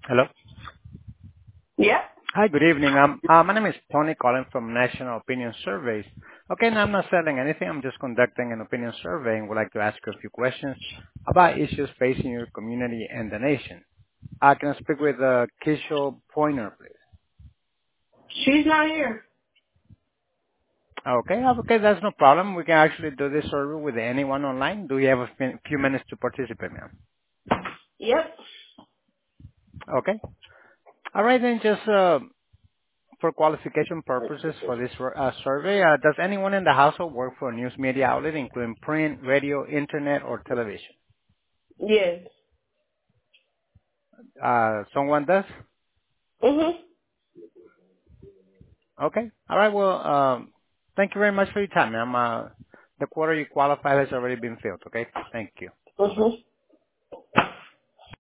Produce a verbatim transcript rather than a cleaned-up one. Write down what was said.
Hello. Yep. Hi, good evening. Um, uh, my name is Tony calling from National Opinion Surveys. Okay, now I'm not selling anything. I'm just conducting an opinion survey and would like to ask you a few questions about issues facing your community and the nation. Uh, can I speak with uh, Kishore Pointer, please? She's not here. Okay, uh, okay, that's no problem. We can actually do this survey with anyone online. Do you have a fin- few minutes to participate, ma'am? Yep. Okay. All right, then just uh, for qualification purposes for this uh, survey, uh, does anyone in the household work for a news media outlet, including print, radio, internet, or television? Yes. Uh, someone does? Mhm. Okay. All right. Well, um, thank you very much for your time, ma'am. Uh, the quarter you qualified has already been filled. Okay. Thank you. Mhm.